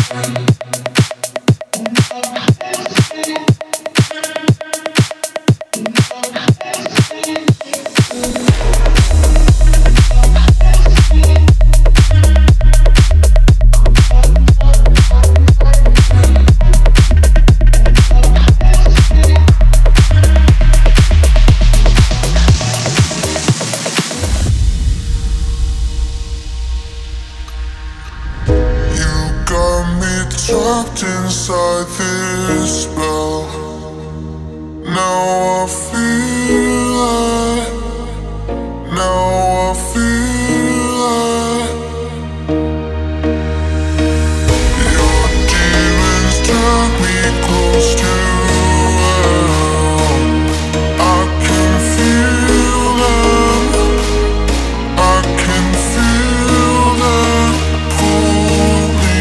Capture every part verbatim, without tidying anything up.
Trapped inside this spell. Now I feel it. Now I feel it. Your demons drag me close to hell. I can feel them. I can feel them pull me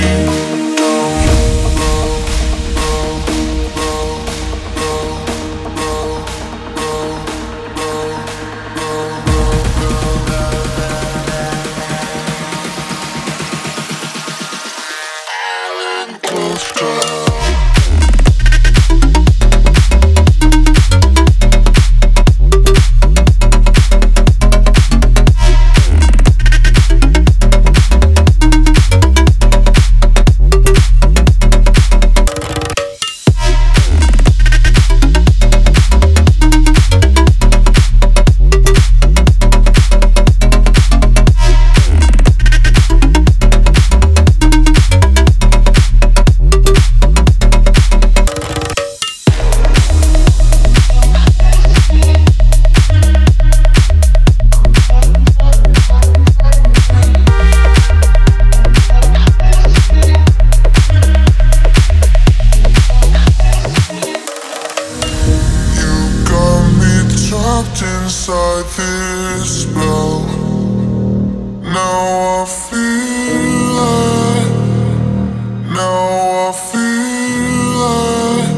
close to hell. Trapped inside this spell. Now I feel it. Now I feel it.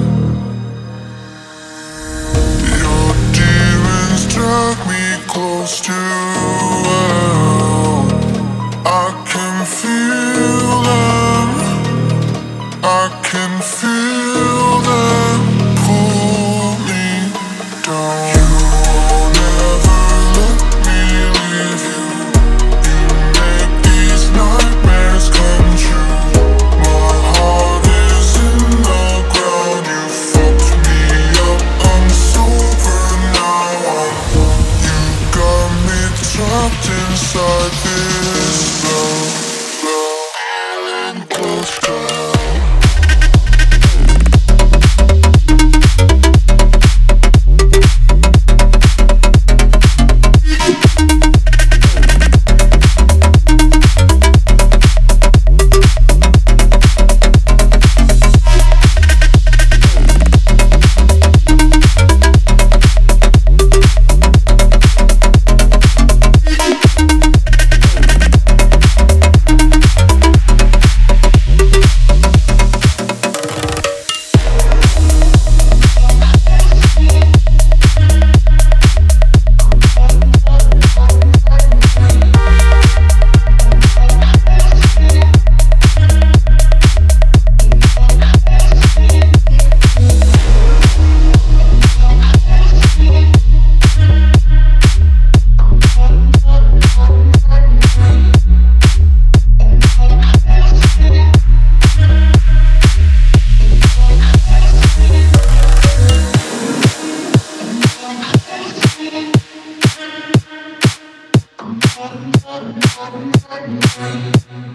Your demons drag me close to hell. I can feel them. I can feel them pull me down. Trapped inside this spell. Island close to hell. Thank you.